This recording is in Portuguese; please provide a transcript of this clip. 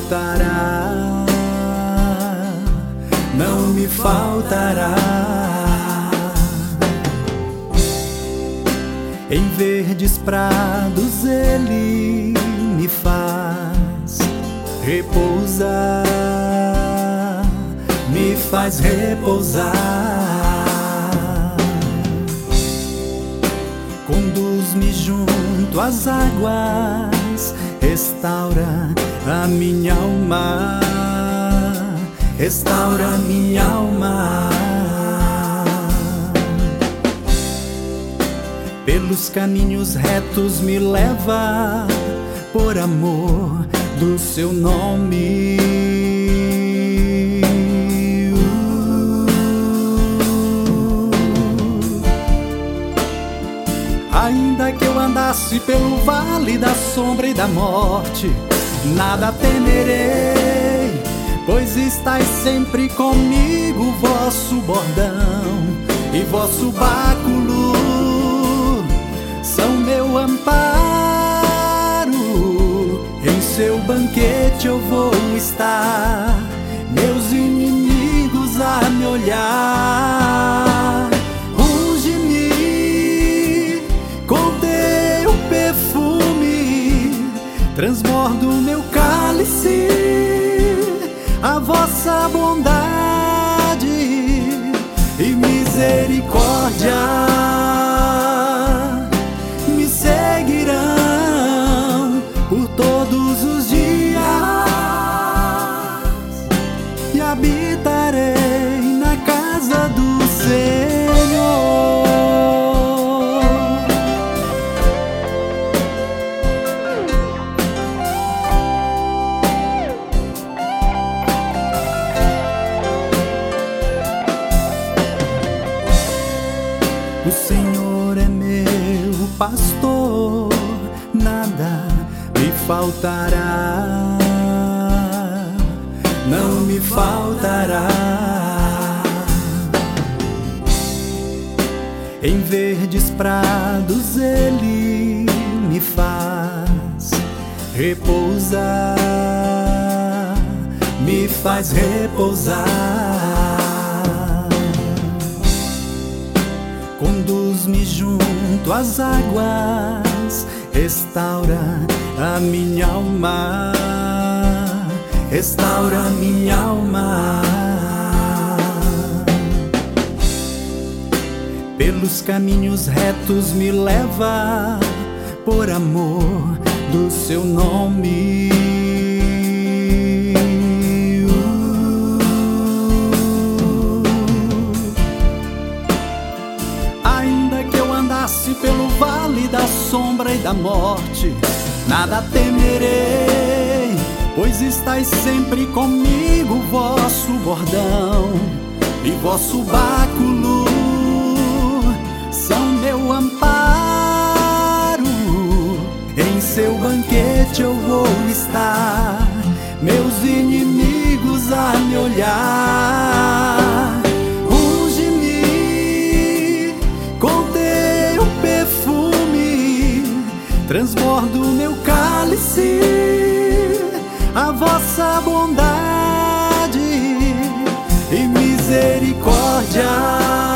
faltará, não me faltará. Em verdes prados Ele me faz repousar, me faz repousar. Conduz-me junto às águas, restaura a minha alma, restaura a minha alma. Pelos caminhos retos me leva, por amor do seu nome. Ainda que eu andasse pelo vale da sombra e da morte, nada temerei, pois estais sempre comigo. Vosso bordão e vosso báculo são meu amparo. Em seu banquete eu vou estar, meus inimigos a me olhar. Unge-me com teu perfume, transbordo meu cálice, a vossa bondade e misericórdia me seguirão por todos os dias, e habitarei na casa do Senhor. O Senhor é meu pastor, nada me faltará, não me faltará. Em verdes prados Ele me faz repousar, me faz repousar. Conduz-me junto às águas, restaura a minha alma, restaura a minha alma. Pelos caminhos retos me leva, por amor do seu nome. Ainda que eu andasse pelo vale da sombra e da morte, nada temerei, pois estais sempre comigo. Vosso bordão e vosso báculo são meu amparo. Em seu banquete eu vou estar, meus inimigos a me olhar. Unge-me com teu perfume, transbordo meu cálice, a vossa bondade e misericórdia